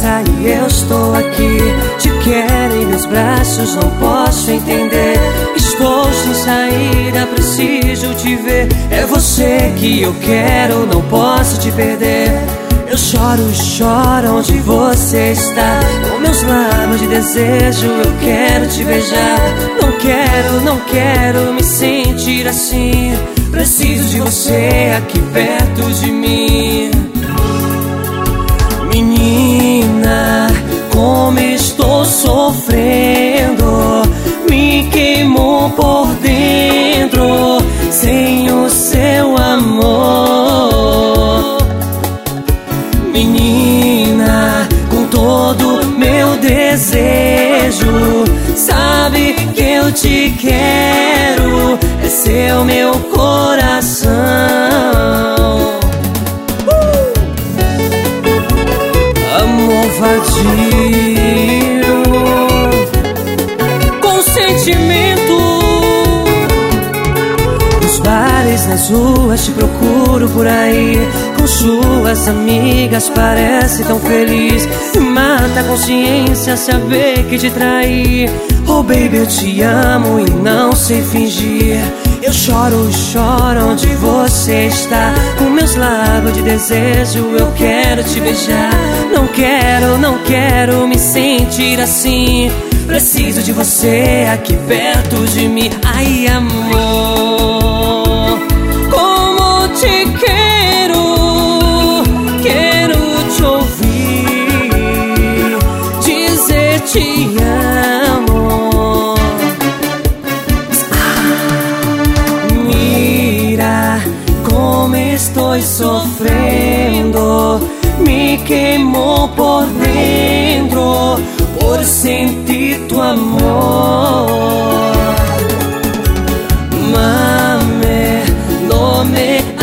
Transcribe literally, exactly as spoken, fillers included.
passa e eu estou aqui. Te quero em meus braços, não posso entender. Estou sem saída, preciso te ver. É você que eu quero, não posso te perder. Eu choro e choro onde você está. Com meus lábios de desejo eu quero te beijar. Não quero, não quero me sentir assim. Preciso de você aqui perto de mim. Menina, como estou sofrendo. Me queimou por dentro sem o seu amor. Menina, com todo meu desejo, sabe que eu te quero. É seu meu coração. uh! Amor vadio, com sentimento. Nos bares, nas ruas, te procuro por aí. Com suas amigas parece tão feliz. Me mata a consciência saber que te traí. Oh baby, eu te amo e não sei fingir. Eu choro e choro onde você está. Com meus lábios de desejo eu quero te beijar. Não quero, não quero me sentir assim. Preciso de você aqui perto de mim. Ai amor, como te quero. Quero te ouvir dizer te amo. Mira como estou sofrendo. Me queimou por dentro por sentir tu amor. Mame, no me